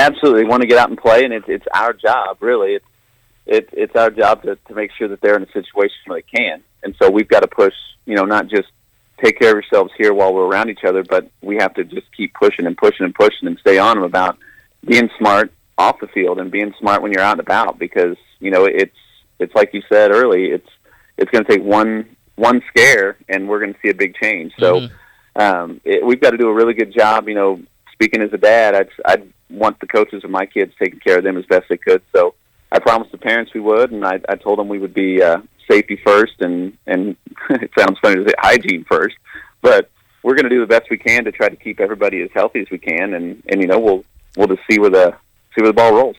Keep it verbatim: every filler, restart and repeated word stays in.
absolutely want to get out and play, and it's it's our job, really. It's it, it's our job to, to make sure that they're in a situation where they can. And so we've got to push, you know, not just take care of yourselves here while we're around each other, but we have to just keep pushing and pushing and pushing and stay on them about being smart off the field and being smart when you're out and about, because, you know, it's it's like you said early, it's it's going to take one one scare and we're going to see a big change. So mm-hmm. um, it, we've got to do a really good job. You know, speaking as a dad, I'd, I'd want the coaches of my kids taking care of them as best they could. So I promised the parents we would, and I, I told them we would be uh, safety first, and, and it sounds funny to say hygiene first, but we're going to do the best we can to try to keep everybody as healthy as we can, and, and you know, we'll we'll just see where the see where the ball rolls.